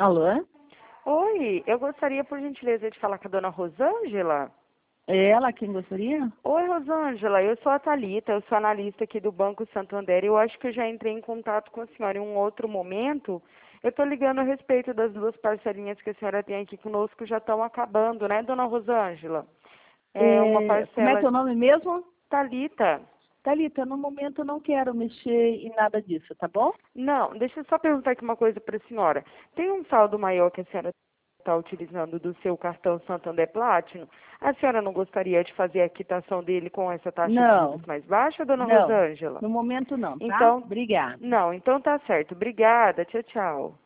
Alô? Oi, eu gostaria, por gentileza, de falar com a dona Rosângela. É ela quem gostaria? Oi, Rosângela, eu sou a Thalita, eu sou analista aqui do Banco Santander e eu acho que eu já entrei em contato com a senhora em um outro momento. Eu estou ligando a respeito das duas parcelinhas que a senhora tem aqui conosco, já estão acabando, né, dona Rosângela? É uma Como é parcela teu nome mesmo? Thalita. Thalita, no momento eu não quero mexer em nada disso, tá bom? Não, deixa eu só perguntar aqui uma coisa para a senhora. Tem um saldo maior que a senhora está utilizando do seu cartão Santander Platinum? A senhora não gostaria de fazer a quitação dele com essa taxa de juros Não, mais baixa, dona não. Rosângela? No momento não, tá? Então, Obrigada. não, então tá certo. Obrigada, tchau, tchau.